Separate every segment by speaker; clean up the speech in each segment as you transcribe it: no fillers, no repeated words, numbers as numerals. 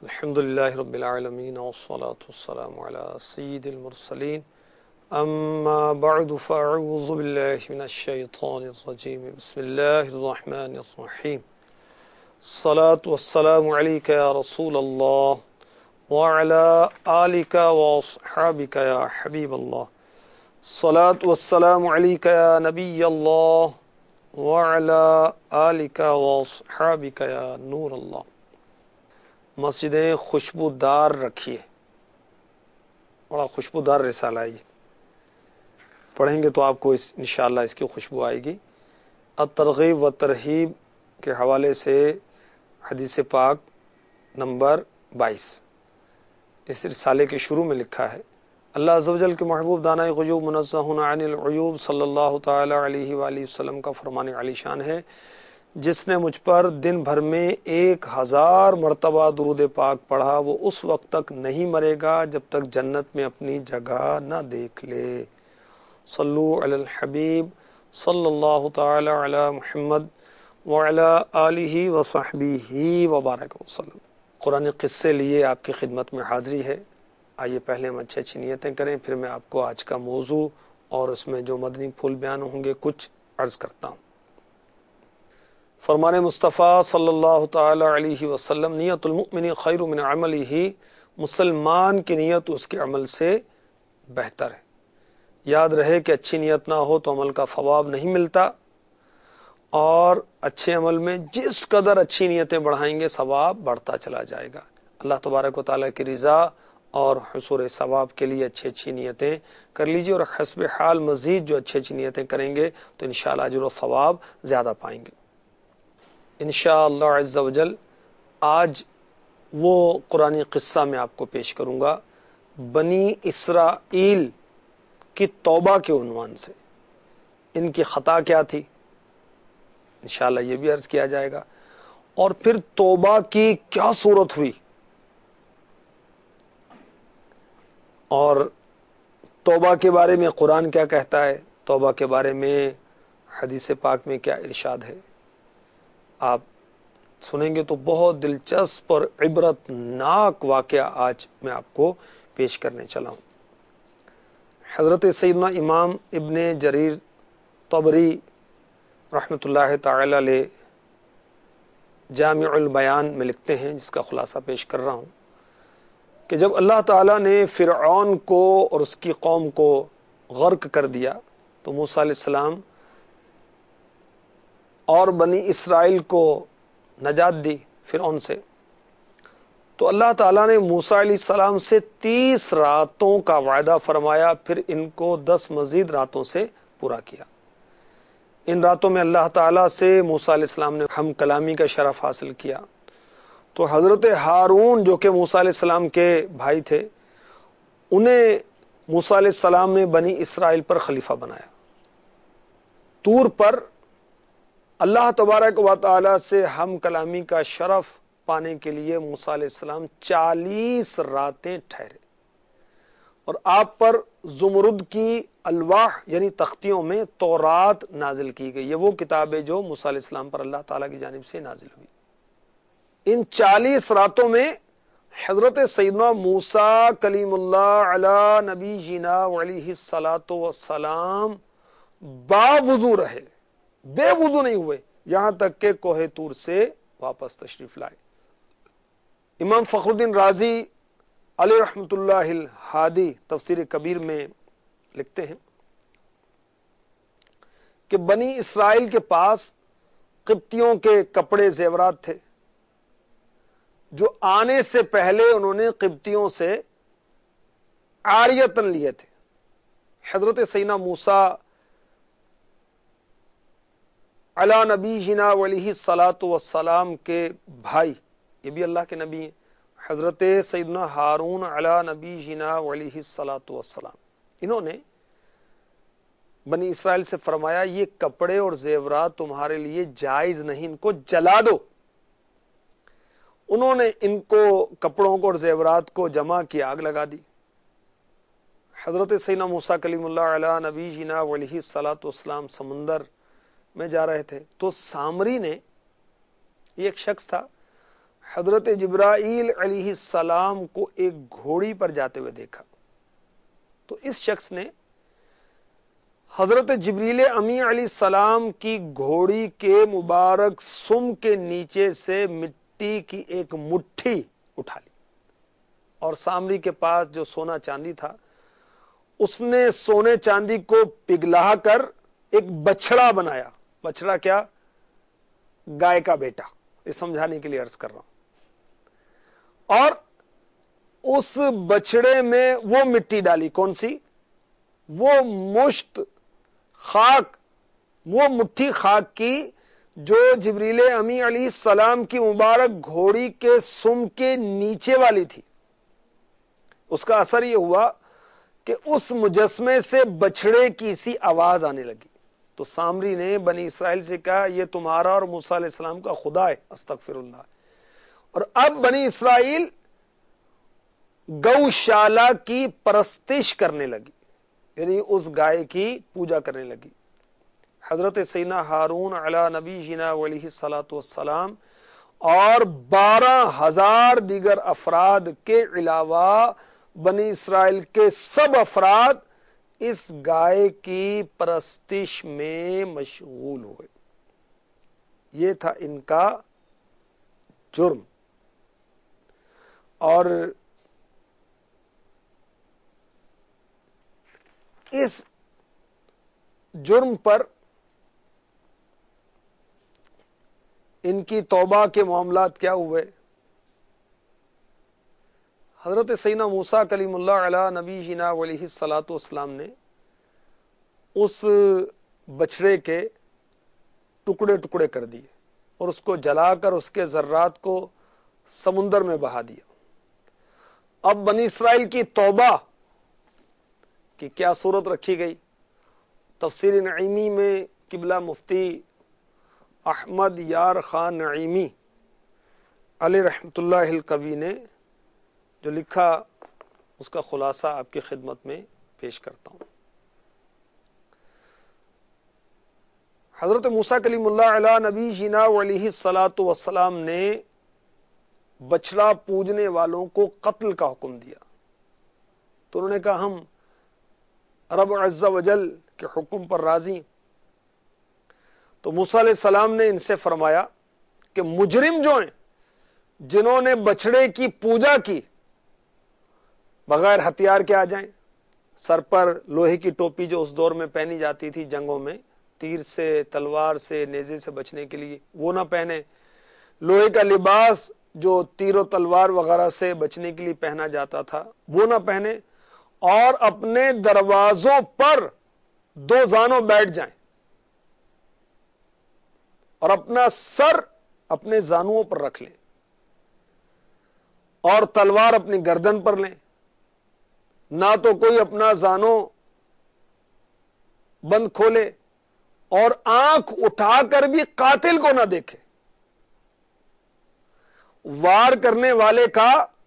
Speaker 1: الحمد لله رب العالمين والصلاة والسلام على سيد المرسلين أما بعد فأعوذ بالله من الشيطان الرجيم بسم الله الرحمن الرحيم الصلاة والسلام عليك يا رسول الله وعلى آلك وأصحابك يا حبيب الله الصلاة والسلام عليك يا نبي الله وعلى آلك وأصحابك يا نور الله. مسجدیں خوشبودار رکھیے. بڑا خوشبودار رسالہ ہے. پڑھیں گے تو آپ کو انشاءاللہ اس کی خوشبو آئے گی. الترغیب و ترہیب کے حوالے سے حدیث پاک نمبر 22 اس رسالے کے شروع میں لکھا ہے: اللہ عز و جل کے محبوب دانائے غیوب منزہ عن العیوب صلی اللہ تعالی علیہ وآلہ وسلم کا فرمان عالی شان ہے: جس نے مجھ پر دن بھر میں 1000 مرتبہ درود پاک پڑھا وہ اس وقت تک نہیں مرے گا جب تک جنت میں اپنی جگہ نہ دیکھ لے. صلو علی الحبیب صلی اللہ تعالی علی محمد وعلی آلہ وصحبہ وبارک وسلم. قرآن قصے لیے آپ کی خدمت میں حاضری ہے. آئیے پہلے ہم اچھی نیتیں کریں، پھر میں آپ کو آج کا موضوع اور اس میں جو مدنی پھول بیان ہوں گے کچھ عرض کرتا ہوں. فرمان مصطفیٰ صلی اللہ تعالی علیہ وسلم: نیت المؤمن خیر من عملہ. مسلمان کی نیت اس کے عمل سے بہتر ہے. یاد رہے کہ اچھی نیت نہ ہو تو عمل کا ثواب نہیں ملتا، اور اچھے عمل میں جس قدر اچھی نیتیں بڑھائیں گے ثواب بڑھتا چلا جائے گا. اللہ تبارک و تعالیٰ کی رضا اور حصول ثواب کے لیے اچھی نیتیں کر لیجیے، اور حسب حال مزید جو اچھی نیتیں کریں گے تو انشاءاللہ اجر و ثواب زیادہ پائیں گے انشاءاللہ عز و جل. آج وہ قرآنی قصہ میں آپ کو پیش کروں گا بنی اسرائیل کی توبہ کے عنوان سے. ان کی خطا کیا تھی انشاءاللہ یہ بھی عرض کیا جائے گا، اور پھر توبہ کی کیا صورت ہوئی، اور توبہ کے بارے میں قرآن کیا کہتا ہے، توبہ کے بارے میں حدیث پاک میں کیا ارشاد ہے. آپ سنیں گے تو بہت دلچسپ اور عبرت ناک واقعہ آج میں آپ کو پیش کرنے چلا ہوں. حضرت سیدنا امام ابن جریر طبری رحمۃ اللہ تعالی علیہ جامع البیان میں لکھتے ہیں، جس کا خلاصہ پیش کر رہا ہوں، کہ جب اللہ تعالیٰ نے فرعون کو اور اس کی قوم کو غرق کر دیا تو موسیٰ علیہ السلام اور بنی اسرائیل کو نجات دی فرعون سے. تو اللہ تعالیٰ نے موسیٰ علیہ السلام سے 30 راتوں کا وعدہ فرمایا، پھر ان کو 10 مزید راتوں سے پورا کیا. ان راتوں میں اللہ تعالیٰ سے موسیٰ علیہ السلام نے ہم کلامی کا شرف حاصل کیا. تو حضرت ہارون جو کہ موسیٰ علیہ السلام کے بھائی تھے، انہیں موسیٰ علیہ السلام نے بنی اسرائیل پر خلیفہ بنایا. طور پر اللہ تبارک و تعالی سے ہم کلامی کا شرف پانے کے لیے موسیٰ علیہ السلام 40 راتیں ٹھہرے، اور آپ پر زمرد کی الواح یعنی تختیوں میں تورات نازل کی گئی. یہ وہ کتاب ہے جو موسیٰ علیہ السلام پر اللہ تعالیٰ کی جانب سے نازل ہوئی. ان 40 راتوں میں حضرت سیدنا موسیٰ کلیم اللہ علی نبی جینا علیہ الصلاۃ والسلام باوضو رہے، بے وضو نہیں ہوئے، یہاں تک کہ کوہ طور سے واپس تشریف لائے. امام فخر الدین رازی علیہ رحمت اللہ الہادی تفسیر کبیر میں لکھتے ہیں کہ بنی اسرائیل کے پاس قبطیوں کے کپڑے زیورات تھے جو آنے سے پہلے انہوں نے قبطیوں سے عاریتن لیے تھے. حضرت سیدنا موسیٰ علی نبی جنا علیہ الصلاۃ والسلام کے بھائی، یہ بھی اللہ کے نبی ہیں، حضرت سیدنا ہارون علی نبی جنا علیہ الصلاۃ والسلام، انہوں نے بنی اسرائیل سے فرمایا یہ کپڑے اور زیورات تمہارے لیے جائز نہیں، ان کو جلا دو. انہوں نے ان کو کپڑوں کو اور زیورات کو جمع کی، آگ لگا دی. حضرت سیدنا موسیٰ کلیم اللہ علی نبی جنا علیہ الصلاۃ والسلام سمندر میں جا رہے تھے تو سامری نے، یہ ایک شخص تھا، حضرت جبرائیل علیہ السلام کو ایک گھوڑی پر جاتے ہوئے دیکھا تو اس شخص نے حضرت جبریل امی علیہ السلام کی گھوڑی کے مبارک سم کے نیچے سے مٹی کی ایک مٹھی اٹھا لی اور سامری کے پاس جو سونا چاندی تھا اس نے سونے چاندی کو پگھلا کر ایک بچڑا بنایا. بچڑا کیا؟ گائے کا بیٹا. یہ سمجھانے کے لیے عرض کر رہا ہوں. اور اس بچڑے میں وہ مٹی ڈالی. کون سی؟ وہ مشت خاک، وہ مٹھی خاک کی جو جبریل امی علیہ السلام کی مبارک گھوڑی کے سم کے نیچے والی تھی. اس کا اثر یہ ہوا کہ اس مجسمے سے بچڑے کی سی آواز آنے لگی. تو سامری نے بنی اسرائیل سے کہا یہ تمہارا اور موسیٰ علیہ السلام کا خدا ہے، استغفر اللہ. اور اب بنی اسرائیل گوشالہ کی پرستش کرنے لگی، یعنی اس گائے کی پوجا کرنے لگی. حضرت سیدنا ہارون علی نبینا علیہ الصلوۃ والسلام اور 12,000 دیگر افراد کے علاوہ بنی اسرائیل کے سب افراد اس گائے کی پرستش میں مشغول ہوئے. یہ تھا ان کا جرم. اور اس جرم پر ان کی توبہ کے معاملات کیا ہوئے؟ حضرت سیدنا موسیٰ کلیم اللہ علی نبی جینا علیہ الصلوۃ والسلام نے اس بچڑے کے ٹکڑے ٹکڑے کر دیے اور اس کو جلا کر اس کے ذرات کو سمندر میں بہا دیا. اب بنی اسرائیل کی توبہ کی کیا صورت رکھی گئی؟ تفسیر نعیمی میں قبلہ مفتی احمد یار خان نعیمی علیہ رحمت اللہ القوی نے جو لکھا اس کا خلاصہ آپ کی خدمت میں پیش کرتا ہوں. حضرت موسیٰ کلیم اللہ علی نبی جینا علیہ الصلوۃ والسلام نے بچڑا پوجنے والوں کو قتل کا حکم دیا. تو انہوں نے کہا ہم رب عز و جل کے حکم پر راضی. تو موسیٰ علیہ السلام نے ان سے فرمایا کہ مجرم جو ہیں جنہوں نے بچڑے کی پوجا کی بغیر ہتھیار کے آ جائیں. سر پر لوہے کی ٹوپی جو اس دور میں پہنی جاتی تھی جنگوں میں، تیر سے، تلوار سے، نیزے سے بچنے کے لیے، وہ نہ پہنے. لوہے کا لباس جو تیر و تلوار وغیرہ سے بچنے کے لیے پہنا جاتا تھا وہ نہ پہنے. اور اپنے دروازوں پر 2 زانوں بیٹھ جائیں اور اپنا سر اپنے زانوں پر رکھ لیں اور تلوار اپنی گردن پر لیں. نہ تو کوئی اپنا زانوں بند کھولے اور آنکھ اٹھا کر بھی قاتل کو نہ دیکھے. وار کرنے والے کا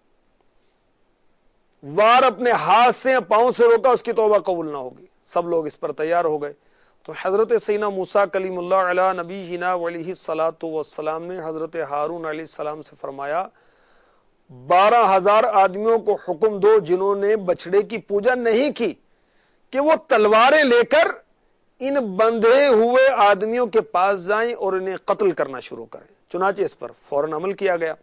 Speaker 1: وار اپنے ہاتھ سے یا پاؤں سے روکا، اس کی توبہ قبول نہ ہوگی. سب لوگ اس پر تیار ہو گئے. تو حضرت سیدنا موسیٰ کلیم اللہ علی نبی جینا علیہ الصلوۃ والسلام نے حضرت ہارون علیہ السلام سے فرمایا 12,000 آدمیوں کو حکم دو جنہوں نے بچڑے کی پوجا نہیں کی کہ وہ تلواریں لے کر ان بندھے ہوئے آدمیوں کے پاس جائیں اور انہیں قتل کرنا شروع کریں. چنانچہ اس پر فوراً عمل کیا گیا.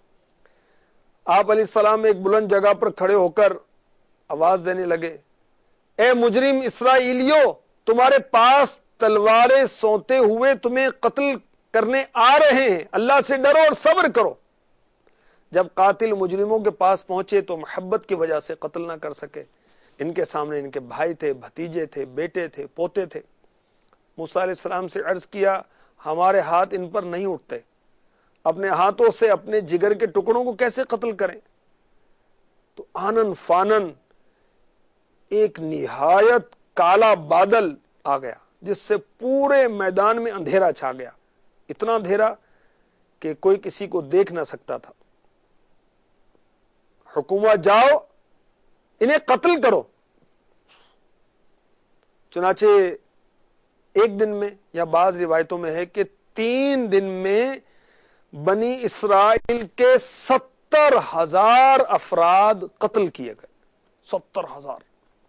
Speaker 1: آپ علیہ السلام ایک بلند جگہ پر کھڑے ہو کر آواز دینے لگے، اے مجرم اسرائیلیوں، تمہارے پاس تلواریں سونتے ہوئے تمہیں قتل کرنے آ رہے ہیں، اللہ سے ڈرو اور صبر کرو. جب قاتل مجرموں کے پاس پہنچے تو محبت کی وجہ سے قتل نہ کر سکے. ان کے سامنے ان کے بھائی تھے، بھتیجے تھے، بیٹے تھے، پوتے تھے. موسیٰ علیہ السلام سے عرض کیا ہمارے ہاتھ ان پر نہیں اٹھتے، اپنے ہاتھوں سے اپنے جگر کے ٹکڑوں کو کیسے قتل کریں؟ تو آنن فانن ایک نہایت کالا بادل آ گیا جس سے پورے میدان میں اندھیرا چھا گیا. اتنا اندھیرا کہ کوئی کسی کو دیکھ نہ سکتا تھا. حکومت جاؤ انہیں قتل کرو. چنانچہ ایک دن میں یا بعض روایتوں میں ہے کہ 3 دن میں بنی اسرائیل کے 70,000 افراد قتل کیے گئے. 70,000.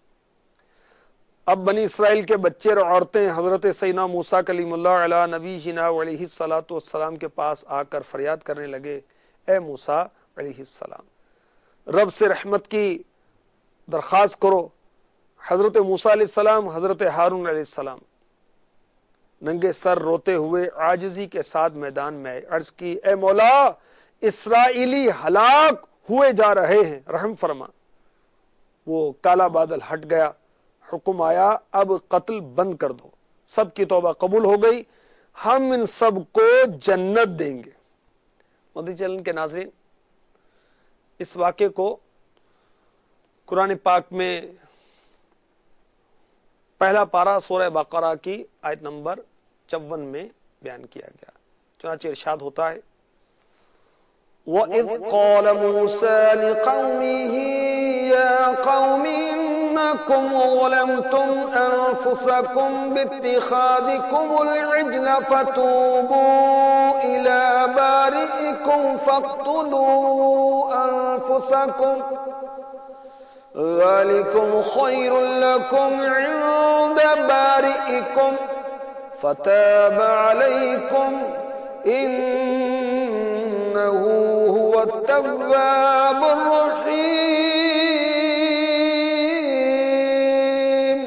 Speaker 1: اب بنی اسرائیل کے بچے اور عورتیں حضرت سیدنا موسیٰ کلیم اللہ علیہ نبی جنا علیہ الصلوۃ والسلام کے پاس آ کر فریاد کرنے لگے، اے موسیٰ علیہ السلام، رب سے رحمت کی درخواست کرو. حضرت موسیٰ علیہ السلام، حضرت ہارون علیہ السلام ننگے سر روتے ہوئے عاجزی کے ساتھ میدان میں آئے. عرض کی، اے مولا، اسرائیلی ہلاک ہوئے جا رہے ہیں، رحم فرما. وہ کالا بادل ہٹ گیا، حکم آیا اب قتل بند کر دو. سب کی توبہ قبول ہو گئی، ہم ان سب کو جنت دیں گے. مدنی چینل کے ناظرین، اس واقعے کو قرآن پاک میں پہلا پارہ سورہ بقرہ کی آیت نمبر 54 میں بیان کیا گیا. چنانچہ ارشاد ہوتا ہے، وَإِذْ قَالَ مُوسَىٰ لِقَوْمِهِ يَا قَوْمِ إِنَّكُمْ ظَلَمْتُمْ أَنفُسَكُمْ بِاتِّخَاذِكُمُ الْعِجْلَ فَتُوبُوا إِلَىٰ بَارِئِكُمْ فَاقْتُلُوا أَنفُسَكُمْ ذَلِكُمْ خَيْرٌ لَكُمْ عِندَ بَارِئِكُمْ فَتَابَ عَلَيْكُمْ إِنَّهُ هُوَ التَّوَّابُ الرَّحِيمُ.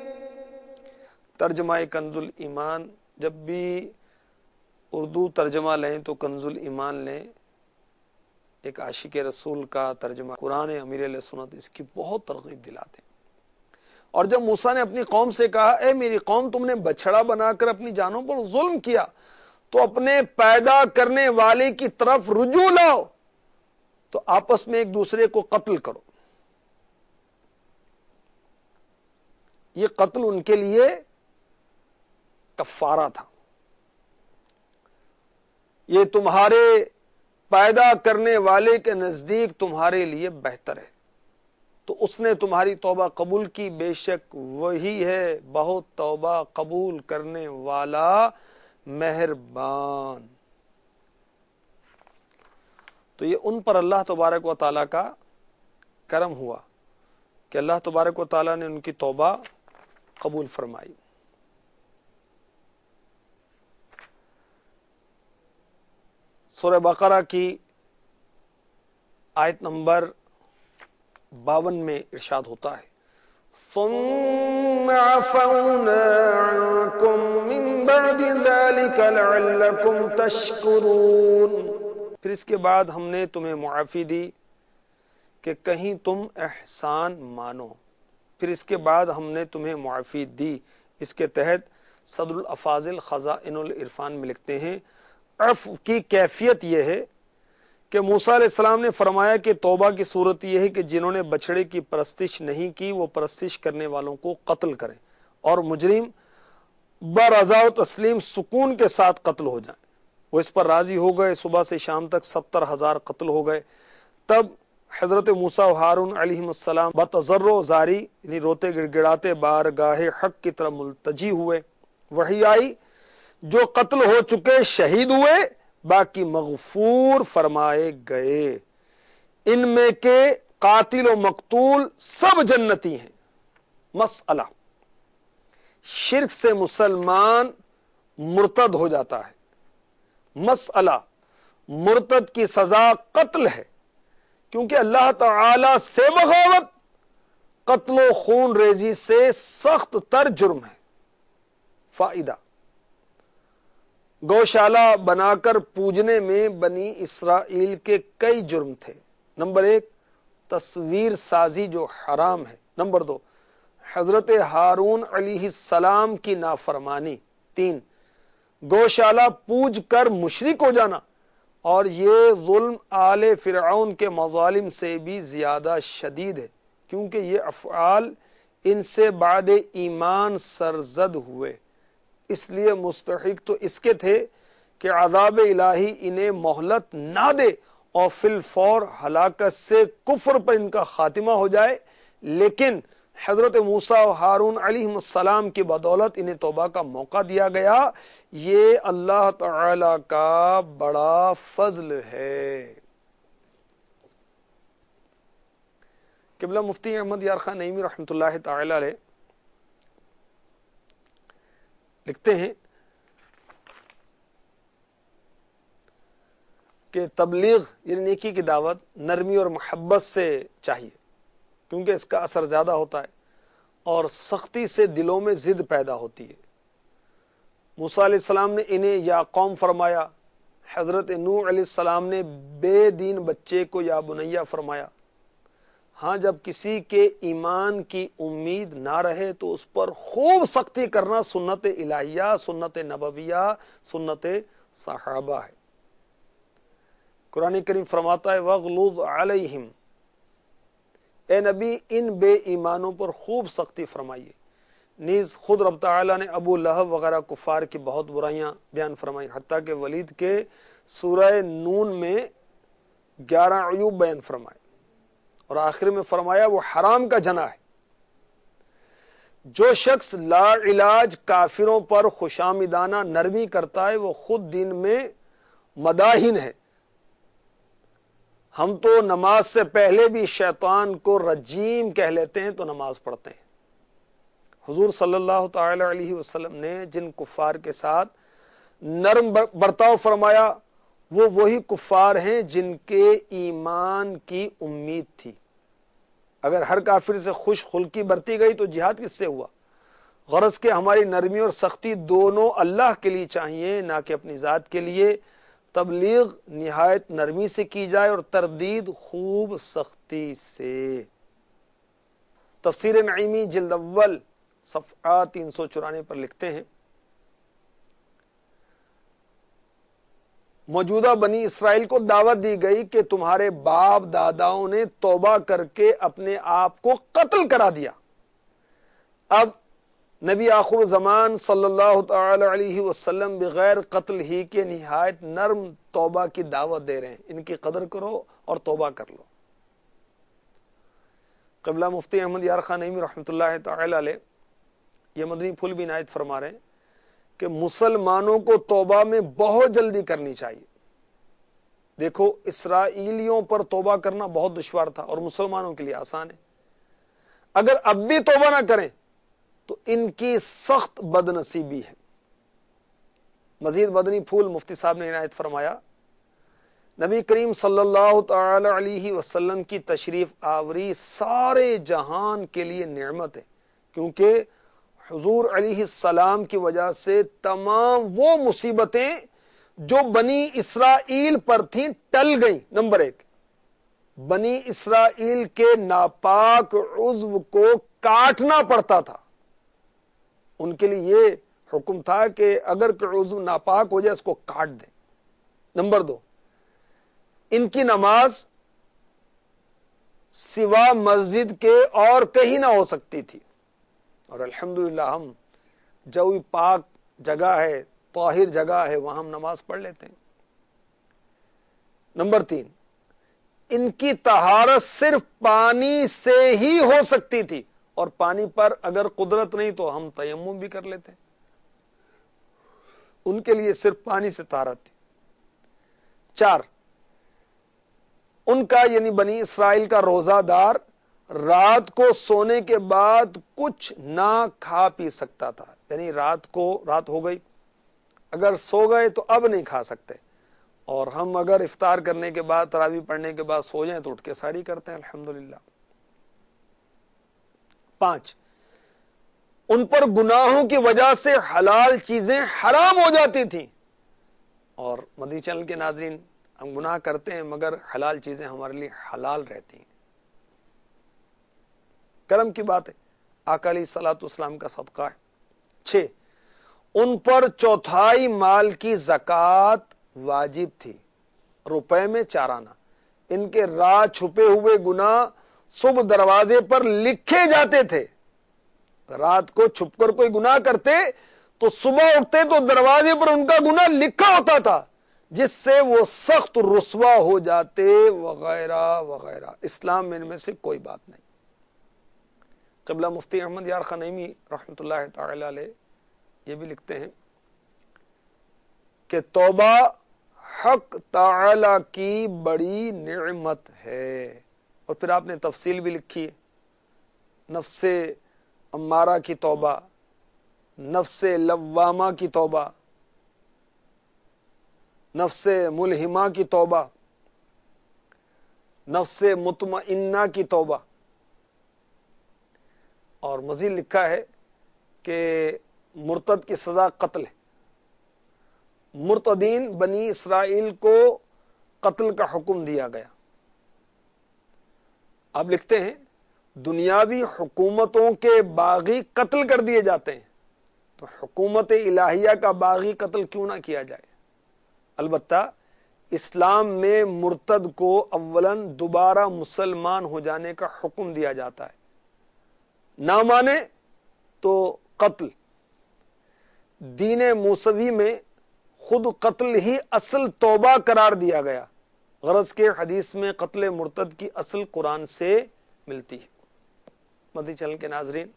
Speaker 1: ترجمہ کنز الایمان. جب بھی اردو ترجمہ لیں تو کنز الایمان لیں. ایک عاشق رسول کا ترجمہ قرآن امیر علیہ سنت اس کی بہت ترغیب دلاتے ہیں. اور جب موسیٰ نے اپنی قوم سے کہا، اے میری قوم، تم نے بچڑا بنا کر اپنی جانوں پر ظلم کیا، تو اپنے پیدا کرنے والے کی طرف رجوع لاؤ، تو آپس میں ایک دوسرے کو قتل کرو. یہ قتل ان کے لیے کفارہ تھا. یہ تمہارے پیدا کرنے والے کے نزدیک تمہارے لیے بہتر ہے، تو اس نے تمہاری توبہ قبول کی، بے شک وہی ہے بہت توبہ قبول کرنے والا مہربان. تو یہ ان پر اللہ تبارک و تعالیٰ کا کرم ہوا کہ اللہ تبارک و تعالیٰ نے ان کی توبہ قبول فرمائی. سورہ بقرہ کی آیت نمبر 52 میں ارشاد ہوتا ہے، ثم عفونا عنكم من بعد ذلك لعلكم تشكرون. پھر اس کے بعد ہم نے تمہیں معافی دی کہ کہیں تم احسان مانو. پھر اس کے بعد ہم نے تمہیں معافی دی. اس کے تحت صدر الافاضل خزائن العرفان میں لکھتے ہیں، عفو کی کیفیت یہ ہے کہ موسیٰ علیہ السلام نے فرمایا کہ توبہ کی صورت یہ ہے کہ جنہوں نے بچڑے کی پرستش نہیں کی وہ پرستش کرنے والوں کو قتل کریں، اور مجرم برضا و تسلیم سکون کے ساتھ قتل ہو جائیں. وہ اس پر راضی ہو گئے. صبح سے شام تک 70,000 قتل ہو گئے. تب حضرت موسیٰ و ہارون علیہم السلام بتضرع زاری یعنی روتے گڑگڑاتے بارگاہ حق کی طرف ملتجی ہوئے. وحی آئی، جو قتل ہو چکے شہید ہوئے، باقی مغفور فرمائے گئے. ان میں کے قاتل و مقتول سب جنتی ہیں. مسئلہ، شرک سے مسلمان مرتد ہو جاتا ہے. مسئلہ، مرتد کی سزا قتل ہے، کیونکہ اللہ تعالی سے بغاوت قتل و خون ریزی سے سخت تر جرم ہے. فائدہ، گوشالہ بنا کر پوجنے میں بنی اسرائیل کے کئی جرم تھے. نمبر 1، تصویر سازی جو حرام ہے. نمبر 2، حضرت ہارون علیہ السلام کی نافرمانی. 3، گوشالہ پوج کر مشرک ہو جانا. اور یہ ظلم آل فرعون کے مظالم سے بھی زیادہ شدید ہے، کیونکہ یہ افعال ان سے بعد ایمان سرزد ہوئے، اس لیے مستحق تو اس کے تھے کہ عذاب الہی انہیں مہلت نہ دے اور فی الفور ہلاکت سے کفر پر ان کا خاتمہ ہو جائے. لیکن حضرت موسیٰ و ہارون علیہ السلام کی بدولت انہیں توبہ کا موقع دیا گیا. یہ اللہ تعالی کا بڑا فضل ہے. قبلہ مفتی احمد یار خان نعیمی رحمۃ اللہ تعالی علیہ لکھتے ہیں کہ تبلیغ یعنی نیکی کی دعوت نرمی اور محبت سے چاہیے، کیونکہ اس کا اثر زیادہ ہوتا ہے اور سختی سے دلوں میں ضد پیدا ہوتی ہے. موسیٰ علیہ السلام نے انہیں یا قوم فرمایا، حضرت نوح علیہ السلام نے بے دین بچے کو یا بنیا فرمایا. ہاں، جب کسی کے ایمان کی امید نہ رہے تو اس پر خوب سختی کرنا سنت الہیہ، سنت نبویہ، سنت صحابہ ہے. قرآن کریم فرماتا ہے وَغْلُظْ عَلَيْهِمْ، اے نبی ان بے ایمانوں پر خوب سختی فرمائیے. نیز خود رب تعالی نے ابو لہب وغیرہ کفار کی بہت برائیاں بیان فرمائی، حتیٰ کہ ولید کے سورہ نون میں 11 عیوب بیان فرمائے اور آخر میں فرمایا وہ حرام کا جنا ہے. جو شخص لا علاج کافروں پر خوشامدانہ نرمی کرتا ہے وہ خود دین میں مداحن ہے. ہم تو نماز سے پہلے بھی شیطان کو رجیم کہہ لیتے ہیں تو نماز پڑھتے ہیں. حضور صلی اللہ تعالی علیہ وسلم نے جن کفار کے ساتھ نرم برتاؤ فرمایا وہ وہی کفار ہیں جن کے ایمان کی امید تھی. اگر ہر کافر سے خوش خلقی برتی گئی تو جہاد کس سے ہوا؟ غرض کہ ہماری نرمی اور سختی دونوں اللہ کے لیے چاہیے، نہ کہ اپنی ذات کے لیے. تبلیغ نہایت نرمی سے کی جائے اور تردید خوب سختی سے. تفسیر نعیمی جلد اول صفحہ 394 پر لکھتے ہیں موجودہ بنی اسرائیل کو دعوت دی گئی کہ تمہارے باپ داداؤں نے توبہ کر کے اپنے آپ کو قتل کرا دیا. اب نبی آخر زمان صلی اللہ تعالی علیہ وسلم بغیر قتل ہی کے نہایت نرم توبہ کی دعوت دے رہے ہیں. ان کی قدر کرو اور توبہ کر لو. قبلہ مفتی احمد یار خان نعیمی رحمۃ اللہ تعالی علیہ یہ مدنی پھول بھی عنایت فرما رہے ہیں کہ مسلمانوں کو توبہ میں بہت جلدی کرنی چاہیے. دیکھو اسرائیلیوں پر توبہ کرنا بہت دشوار تھا اور مسلمانوں کے لیے آسان ہے. اگر اب بھی توبہ نہ کریں تو ان کی سخت بد نصیبی ہے. مزید مدنی پھول مفتی صاحب نے عنایت فرمایا نبی کریم صلی اللہ تعالی علیہ وسلم کی تشریف آوری سارے جہان کے لیے نعمت ہے، کیونکہ حضور علیہ السلام کی وجہ سے تمام وہ مصیبتیں جو بنی اسرائیل پر تھیں ٹل گئیں. نمبر 1، بنی اسرائیل کے ناپاک عضو کو کاٹنا پڑتا تھا. ان کے لیے یہ حکم تھا کہ اگر کوئی عضو ناپاک ہو جائے اس کو کاٹ دیں. نمبر 2، ان کی نماز سوا مسجد کے اور کہیں نہ ہو سکتی تھی، اور الحمدللہ ہم جو پاک جگہ ہے، طاہر جگہ ہے، وہاں ہم نماز پڑھ لیتے ہیں. نمبر 3، ان کی طہارت صرف پانی سے ہی ہو سکتی تھی، اور پانی پر اگر قدرت نہیں تو ہم تیمم بھی کر لیتے. ان کے لیے صرف پانی سے طہارت تھی. 4، ان کا یعنی بنی اسرائیل کا روزہ دار رات کو سونے کے بعد کچھ نہ کھا پی سکتا تھا. یعنی رات ہو گئی، اگر سو گئے تو اب نہیں کھا سکتے، اور ہم اگر افطار کرنے کے بعد تراویح پڑھنے کے بعد سو جائیں تو اٹھ کے سحری کرتے ہیں الحمدللہ. 5، ان پر گناہوں کی وجہ سے حلال چیزیں حرام ہو جاتی تھیں. اور مدنی چینل کے ناظرین، ہم گناہ کرتے ہیں مگر حلال چیزیں ہمارے لیے حلال رہتی ہیں. کرم کی بات ہے، آقا علیہ الصلوۃ والسلام کا صدقہ ہے. 6، ان پر چوتھائی مال کی زکوٰۃ واجب تھی، روپے میں 4 آنا. ان کے رات چھپے ہوئے گناہ صبح دروازے پر لکھے جاتے تھے. رات کو چھپ کر کوئی گناہ کرتے تو صبح اٹھتے تو دروازے پر ان کا گناہ لکھا ہوتا تھا، جس سے وہ سخت رسوا ہو جاتے وغیرہ وغیرہ. اسلام میں ان میں سے کوئی بات نہیں. قبلہ مفتی احمد یار خان نعیمی رحمۃ اللہ تعالی علیہ یہ بھی لکھتے ہیں کہ توبہ حق تعالی کی بڑی نعمت ہے. اور پھر آپ نے تفصیل بھی لکھی ہے، نفس امارہ کی توبہ، نفس لوامہ کی توبہ، نفس ملہمہ کی توبہ، نفس مطمئنہ کی توبہ. اور مزید لکھا ہے کہ مرتد کی سزا قتل ہے. مرتدین بنی اسرائیل کو قتل کا حکم دیا گیا. آپ لکھتے ہیں دنیاوی حکومتوں کے باغی قتل کر دیے جاتے ہیں، تو حکومت الہیہ کا باغی قتل کیوں نہ کیا جائے؟ البتہ اسلام میں مرتد کو اولاً دوبارہ مسلمان ہو جانے کا حکم دیا جاتا ہے، نہ مانے تو قتل. دین موسوی میں خود قتل ہی اصل توبہ قرار دیا گیا، غرض کہ حدیث میں قتل مرتد کی اصل قرآن سے ملتی ہے. مدنی چینل کے ناظرین،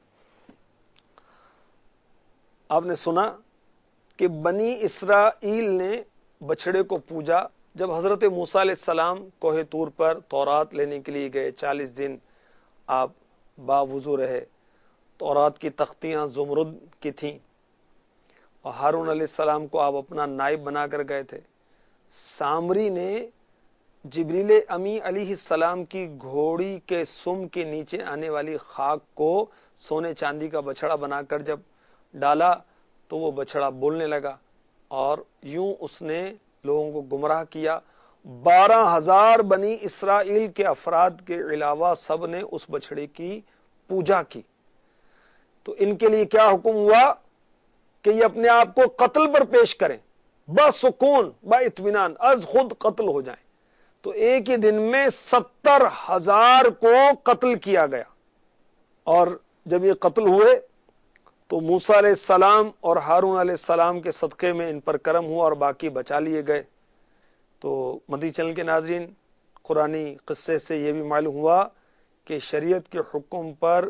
Speaker 1: آپ نے سنا کہ بنی اسرائیل نے بچڑے کو پوجا. جب حضرت موسیٰ علیہ السلام کوہ طور پر تورات لینے کے لیے گئے، 40 دن آپ باوضو رہے. تورات کی تختیاں زمرد کی تھیں اور ہارون علیہ السلام کو آپ اپنا نائب بنا کر گئے تھے. سامری نے جبریل امی علیہ السلام کی گھوڑی کے سم کے نیچے آنے والی خاک کو سونے چاندی کا بچڑا بنا کر جب ڈالا تو وہ بچڑا بولنے لگا، اور یوں اس نے لوگوں کو گمراہ کیا. 12,000 بنی اسرائیل کے افراد کے علاوہ سب نے اس بچڑے کی پوجا کی. تو ان کے لیے کیا حکم ہوا کہ یہ اپنے آپ کو قتل پر پیش کریں، بسکون با اطمینان از خود قتل ہو جائیں. تو ایک ہی دن میں 70,000 کو قتل کیا گیا. اور جب یہ قتل ہوئے تو موسیٰ علیہ السلام اور ہارون علیہ السلام کے صدقے میں ان پر کرم ہوا اور باقی بچا لیے گئے. تو مدنی چینل کے ناظرین، قرآنی قصے سے یہ بھی معلوم ہوا کہ شریعت کے حکم پر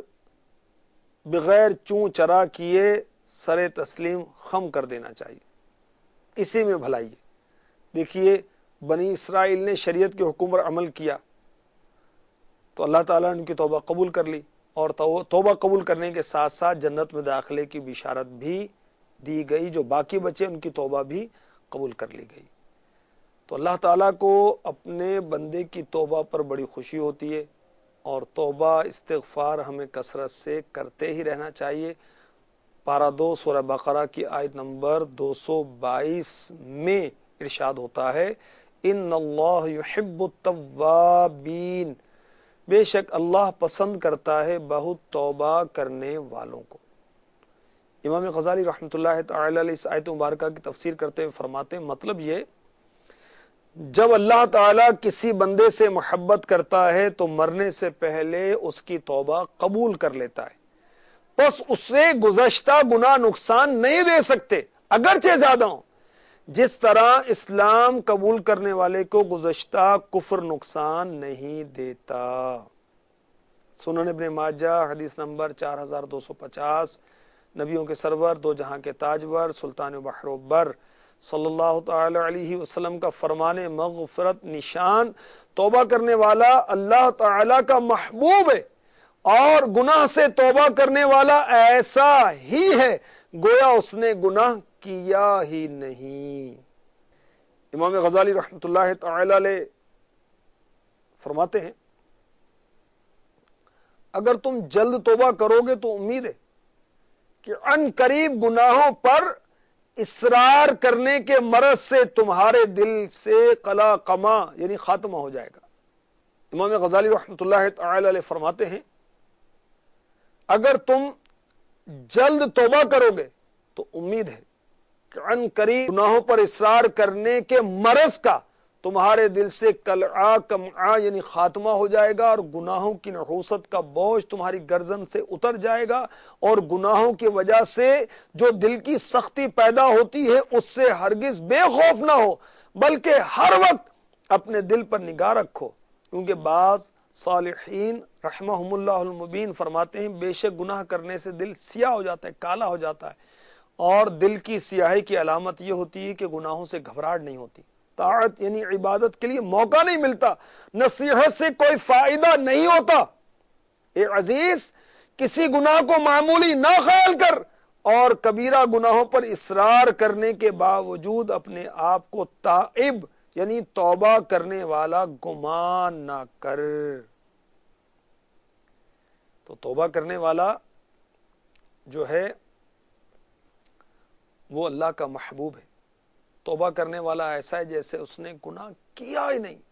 Speaker 1: بغیر چوں چرا کیے سر تسلیم خم کر دینا چاہیے، اسی میں بھلائی ہے. دیکھیے بنی اسرائیل نے شریعت کے حکم پر عمل کیا تو اللہ تعالیٰ نے ان کی توبہ قبول کر لی، اور توبہ قبول کرنے کے ساتھ ساتھ جنت میں داخلے کی بشارت بھی دی گئی. جو باقی بچے ان کی توبہ بھی قبول کر لی گئی. تو اللہ تعالیٰ کو اپنے بندے کی توبہ پر بڑی خوشی ہوتی ہے، اور توبہ استغفار ہمیں کثرت سے کرتے ہی رہنا چاہیے. پارہ 2 سورہ بقرہ کی آیت نمبر 222 میں ارشاد ہوتا ہے، ان اللہ یحب التوابین، بے شک اللہ پسند کرتا ہے بہت توبہ کرنے والوں کو. امام غزالی رحمۃ اللہ تعالی علیہ اس آیت مبارکہ کی تفسیر کرتے ہوئے فرماتے ہیں مطلب یہ، جب اللہ تعالیٰ کسی بندے سے محبت کرتا ہے تو مرنے سے پہلے اس کی توبہ قبول کر لیتا ہے. بس اسے گزشتہ گناہ نقصان نہیں دے سکتے اگرچہ زیادہ ہوں، جس طرح اسلام قبول کرنے والے کو گزشتہ کفر نقصان نہیں دیتا. سنن ابن ماجہ حدیث نمبر 4250، نبیوں کے سرور دو جہاں کے تاجور سلطان بحر و بر صلی اللہ تعالی علیہ وسلم کا فرمان مغفرت نشان، توبہ کرنے والا اللہ تعالی کا محبوب ہے، اور گناہ سے توبہ کرنے والا ایسا ہی ہے گویا اس نے گناہ کیا ہی نہیں. امام غزالی رحمۃ اللہ تعالی علیہ فرماتے ہیں اگر تم جلد توبہ کرو گے تو امید ہے کہ عن قریب گناہوں پر اصرار کرنے کے مرض سے تمہارے دل سے قلا قما یعنی خاتمہ ہو جائے گا. امام غزالی رحمۃ اللہ تعالی علیہ فرماتے ہیں اگر تم جلد توبہ کرو گے تو امید ہے کہ عن قریب گناہوں پر اصرار کرنے کے مرض کا تمہارے دل سے قلع کمع یعنی خاتمہ ہو جائے گا، اور گناہوں کی نحوست کا بوجھ تمہاری گردن سے اتر جائے گا، اور گناہوں کی وجہ سے جو دل کی سختی پیدا ہوتی ہے اس سے ہرگز بے خوف نہ ہو، بلکہ ہر وقت اپنے دل پر نگاہ رکھو، کیونکہ بعض صالحین رحمہم اللہ المبین فرماتے ہیں بے شک گناہ کرنے سے دل سیاہ ہو جاتا ہے، کالا ہو جاتا ہے، اور دل کی سیاہی کی علامت یہ ہوتی ہے کہ گناہوں سے گھبراہٹ نہیں ہوتی، طاعت یعنی عبادت کے لیے موقع نہیں ملتا، نصیحت سے کوئی فائدہ نہیں ہوتا۔ اے عزیز، کسی گناہ کو معمولی نہ خیال کر اور کبیرہ گناہوں پر اصرار کرنے کے باوجود اپنے آپ کو تائب یعنی توبہ کرنے والا گمان نہ کر۔ تو توبہ کرنے والا جو ہے وہ اللہ کا محبوب ہے۔ توبہ کرنے والا ایسا ہے جیسے اس نے گناہ کیا ہی نہیں۔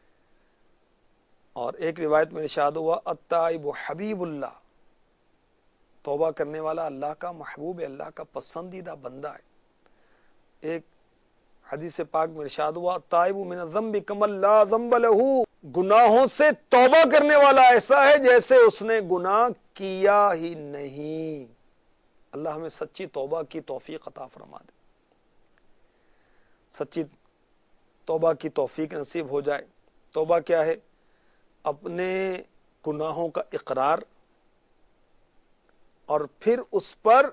Speaker 1: اور ایک روایت میں ارشاد ہوا التائب حبیب اللہ، توبہ کرنے والا اللہ کا محبوب ہے، اللہ کا پسندیدہ بندہ ہے۔ ایک حدیث پاک میں ارشاد ہوا التائب من الذنب کمن لا ذنب لہ، گناہوں سے توبہ کرنے والا ایسا ہے جیسے اس نے گناہ کیا ہی نہیں۔ اللہ ہمیں سچی توبہ کی توفیق عطا فرما دے، سچی توبہ کی توفیق نصیب ہو جائے۔ توبہ کیا ہے؟ اپنے گناہوں کا اقرار اور پھر اس پر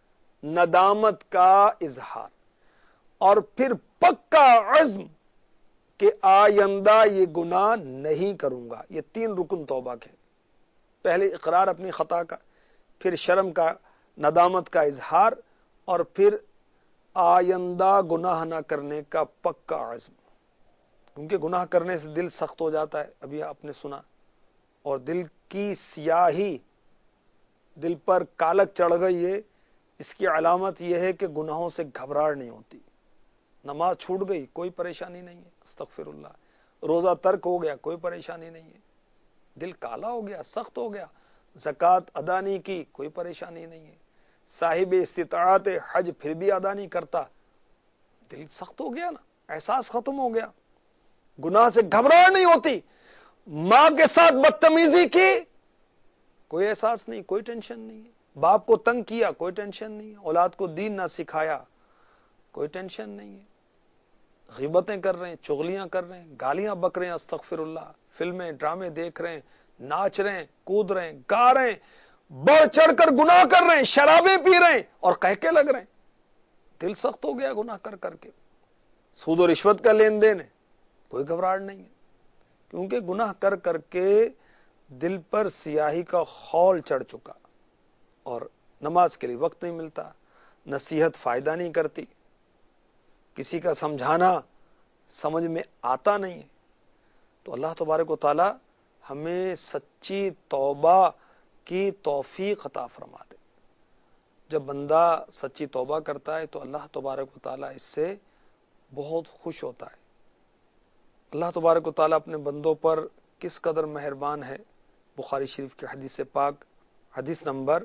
Speaker 1: ندامت کا اظہار، اور پھر پکا عزم کہ آئندہ یہ گناہ نہیں کروں گا۔ یہ تین رکن توبہ کے، پہلے اقرار اپنی خطا کا، پھر شرم کا ندامت کا اظہار، اور پھر آئندہ گناہ نہ کرنے کا پکا عزم۔ کیونکہ گناہ کرنے سے دل سخت ہو جاتا ہے، ابھی آپ نے سنا، اور دل کی سیاہی، دل پر کالک چڑھ گئی ہے، اس کی علامت یہ ہے کہ گناہوں سے گھبراہٹ نہیں ہوتی۔ نماز چھوٹ گئی کوئی پریشانی نہیں ہے، استغفر اللہ، روزہ ترک ہو گیا کوئی پریشانی نہیں ہے، دل کالا ہو گیا، سخت ہو گیا، زکوٰۃ ادا نہیں کی کوئی پریشانی نہیں ہے، صاحب استطاعت حج پھر بھی ادا نہیں کرتا، دل سخت ہو گیا نا، احساس ختم ہو گیا، گناہ سے گھبراہٹ نہیں ہوتی۔ ماں کے ساتھ بدتمیزی کی کوئی احساس نہیں، کوئی ٹینشن نہیں ہے، باپ کو تنگ کیا کوئی ٹینشن نہیں ہے، اولاد کو دین نہ سکھایا کوئی ٹینشن نہیں ہے، غیبتیں کر رہے ہیں، چغلیاں کر رہے ہیں، گالیاں بک رہے ہیں، استغفر اللہ، فلمیں ڈرامے دیکھ رہے ہیں، ناچ رہے ہیں، کود رہے ہیں، گا رہے ہیں، بڑھ چڑھ کر گناہ کر رہے ہیں، شرابیں پی رہے ہیں اور قہقے لگ رہے ہیں، دل سخت ہو گیا گناہ کر کر کے، سود و رشوت کا لین دین ہے، کوئی گھبراہٹ نہیں ہے، کیونکہ گناہ کر کر کے دل پر سیاہی کا خول چڑھ چکا، اور نماز کے لیے وقت نہیں ملتا، نصیحت فائدہ نہیں کرتی، کسی کا سمجھانا سمجھ میں آتا نہیں ہے۔ تو اللہ تبارک و تعالی ہمیں سچی توبہ کی توفیق عطا فرما دے۔ جب بندہ سچی توبہ کرتا ہے تو اللہ تبارک و تعالی اس سے بہت خوش ہوتا ہے۔ اللہ تبارک و تعالی اپنے بندوں پر کس قدر مہربان ہے۔ بخاری شریف کی حدیث پاک، حدیث نمبر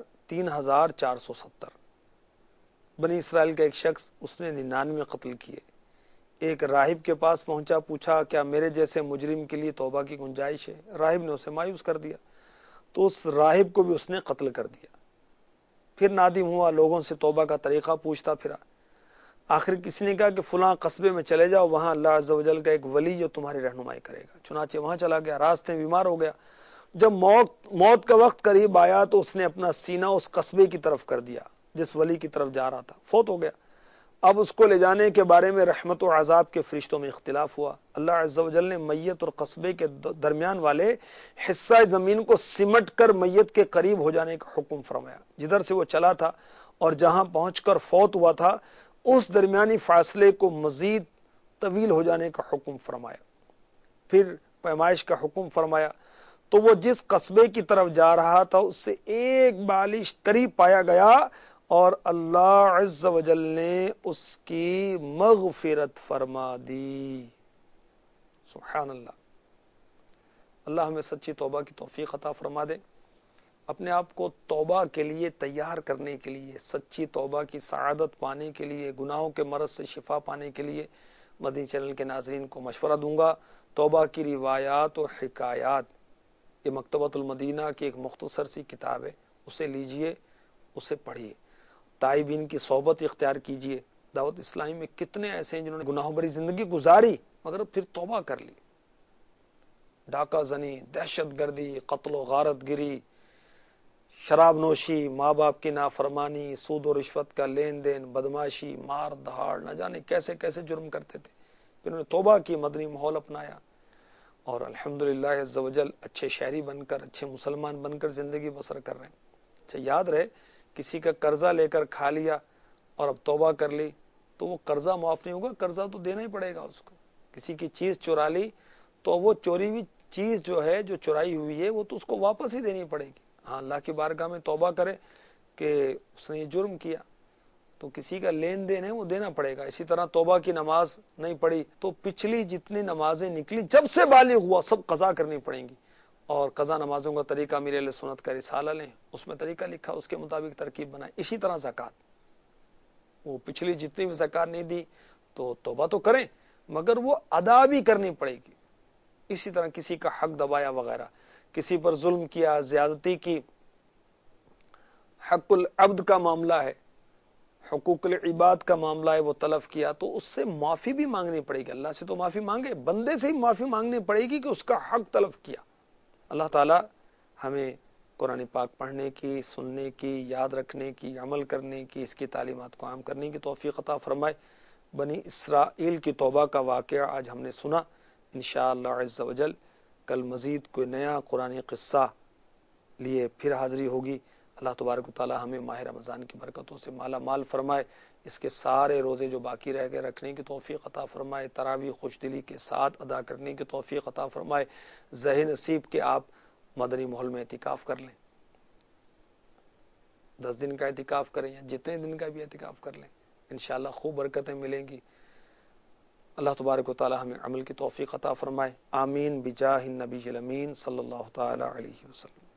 Speaker 1: 3470، بنی اسرائیل کا ایک شخص، اس نے 99 قتل کیے، ایک راہب کے پاس پہنچا، پوچھا کیا میرے جیسے مجرم کے لیے توبہ کی گنجائش ہے؟ راہب نے اسے مایوس کر دیا، تو اس راہب کو بھی اس نے قتل کر دیا۔ پھر نادم ہوا، لوگوں سے توبہ کا طریقہ پوچھتا پھرا، آخر کسی نے کہا کہ فلاں قصبے میں چلے جاؤ، وہاں اللہ عز و جل کا ایک ولی جو تمہاری رہنمائی کرے گا۔ چنانچہ وہاں چلا گیا، راستے میں بیمار ہو گیا، جب موت کا وقت قریب آیا تو اس نے اپنا سینہ اس قصبے کی طرف کر دیا جس ولی کی طرف جا رہا تھا، فوت ہو گیا۔ اب اس کو لے جانے کے بارے میں رحمت و عذاب کے فرشتوں میں اختلاف ہوا۔ اللہ عز و جل نے میت اور قصبے کے درمیان والے حصہ زمین کو سمٹ کر میت کے قریب ہو جانے کا حکم فرمایا۔ جدھر سے وہ چلا تھا اور جہاں پہنچ کر فوت ہوا تھا اس درمیانی فاصلے کو مزید طویل ہو جانے کا حکم فرمایا۔ پھر پیمائش کا حکم فرمایا تو وہ جس قصبے کی طرف جا رہا تھا اس سے ایک بالش قریب پایا گیا، اور اللہ عز و جل نے اس کی مغفرت فرما دی۔ سبحان اللہ۔ اللہ ہمیں سچی توبہ کی توفیق عطا فرما دے۔ اپنے آپ کو توبہ کے لیے تیار کرنے کے لیے، سچی توبہ کی سعادت پانے کے لیے، گناہوں کے مرض سے شفا پانے کے لیے مدنی چینل کے ناظرین کو مشورہ دوں گا، توبہ کی روایات و حکایات، یہ مکتبۃ المدینہ کی ایک مختصر سی کتاب ہے، اسے لیجئے، اسے پڑھیے، تائبین کی صحبت اختیار کیجئے۔ دعوت اسلامی میں کتنے ایسے ہیں جنہوں نے گناہوں بھری زندگی گزاری مگر پھر توبہ کر لی، ڈاکہ زنی، دہشت گردی، قتل و غارت گری، شراب نوشی، ماں باپ کی نافرمانی، سود و رشوت کا لین دین، بدماشی، مار دھاڑ، نہ جانے کیسے کیسے جرم کرتے تھے. پھر انہوں نے توبہ کی، مدنی ماحول اپنایا، اور الحمدللہ عز و جل اچھے شہری بن کر، اچھے مسلمان بن کر زندگی بسر کر رہے ہیں. اچھا یاد رہے، کسی کا قرضہ لے کر کھا لیا اور اب توبہ کر لی تو وہ قرضہ معاف نہیں ہوگا، قرضہ تو دینا ہی پڑے گا اس کو. کسی کی چیز چرا لی تو وہ چوری ہوئی چیز جو ہے، جو چرائی ہوئی ہے، وہ تو اس کو واپس ہی دینی پڑے گی. ہاں اللہ کی بارگاہ میں توبہ کرے کہ اس نے یہ جرم کیا تو کسی کا لین دین ہے وہ دینا پڑے گا. اسی طرح توبہ کی نماز نہیں پڑھی تو پچھلی جتنی نمازیں نکلی جب سے بالغ ہوا سب قضا کرنی پڑیں گی. اور قضا نمازوں کا طریقہ میرے اہل سنت کا رسالہ لیں، اس میں طریقہ لکھا، اس کے مطابق ترکیب بنائے. اسی طرح زکوٰۃ، وہ پچھلی جتنی بھی زکوٰۃ نہیں دی تو توبہ تو کریں مگر وہ ادا بھی کرنی پڑے گی. اسی طرح کسی کا حق دبایا وغیرہ، کسی پر ظلم کیا، زیادتی کی، حق العبد کا معاملہ ہے، حقوق العباد کا معاملہ ہے، وہ تلف کیا تو اس سے معافی بھی مانگنی پڑے گی. اللہ سے تو معافی مانگے، بندے سے ہی معافی مانگنی پڑے گی کہ اس کا حق تلف کیا. اللہ تعالی ہمیں قرآن پاک پڑھنے کی، سننے کی، یاد رکھنے کی، عمل کرنے کی، اس کی تعلیمات کو عام کرنے کی توفیق عطا فرمائے. بنی اسرائیل کی توبہ کا واقعہ آج ہم نے سنا. انشاءاللہ عز و جل کل مزید کوئی نیا قرآنی قصہ لیے پھر حاضری ہوگی. اللہ تبارک و تعالی ہمیں ماہ رمضان کی برکتوں سے مالا مال فرمائے، اس کے سارے روزے جو باقی رہ گئے رکھنے کی توفیق عطا فرمائے، تراویح خوش دلی کے ساتھ ادا کرنے کی توفیق عطا فرمائے. ذہن نصیب کہ آپ مدنی ماحول میں اعتکاف کر لیں، 10 دن کا اعتکاف کریں یا جتنے دن کا بھی اعتکاف کر لیں، انشاءاللہ خوب برکتیں ملیں گی. اللہ تبارک و تعالی ہمیں عمل کی توفیق عطا فرمائے. آمین بجاہ النبی الامین صلی اللہ تعالی علیہ وسلم.